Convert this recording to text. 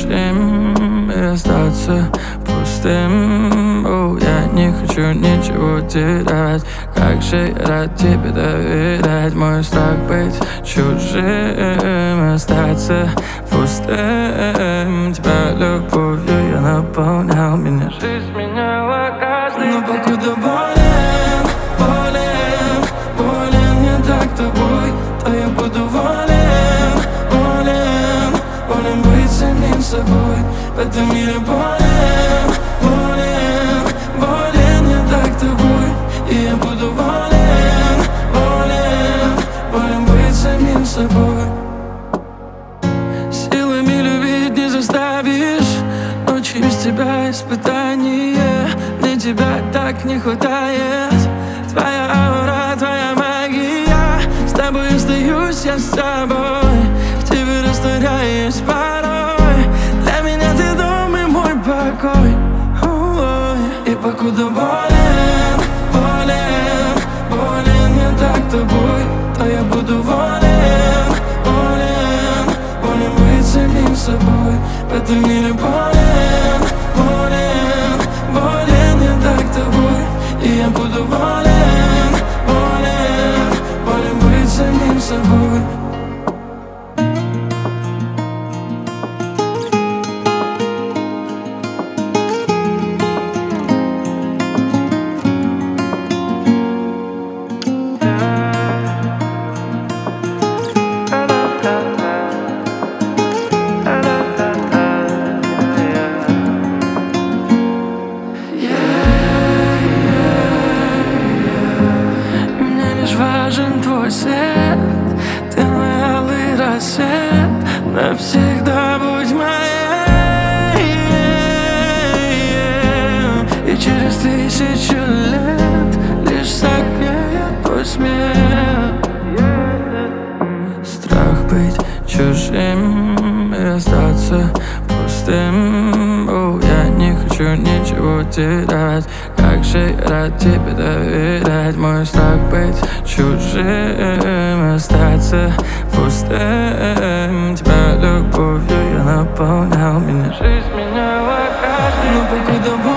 чужим и остаться пустым. Я не хочу ничего терять. Как же я рад тебе доверять. Мой страх быть чужим, остаться пустым. Тебя любовью я наполнял, меня жизнь меняла каждый. Но покуда болен, болен, болен я так тобой, то я буду волен, волен, волен быть самим собой. В этом мире болен, болен, болен я так тобой, и я буду волен, волен, волен быть самим собой. Силами любить не заставишь, ночью без тебя испытание. Мне тебя так не хватает. Твоя аура, твоя магия. С тобой остаюсь я с собой, в тебе растворяюсь порой. Для меня ты дом и мой покой. И покуда болен, болен, болен я так тобой, то я буду волен, волен, волен быть самим собой. В этом мире болен, болен, болен я так тобой, и я буду волен, волен, волен быть самим собой. Важен твой свет, ты мой алый рассвет, навсегда будь моей. И через 1000 лет лишь согреет твой смех. Страх быть чужим и остаться пустым. Я не хочу ничего терять. Как же я рад тебе доверять. Мой страх быть чужим, остаться пустым. Тебя любовью я наполнял, меня жизнь меняла каждый. Но покуда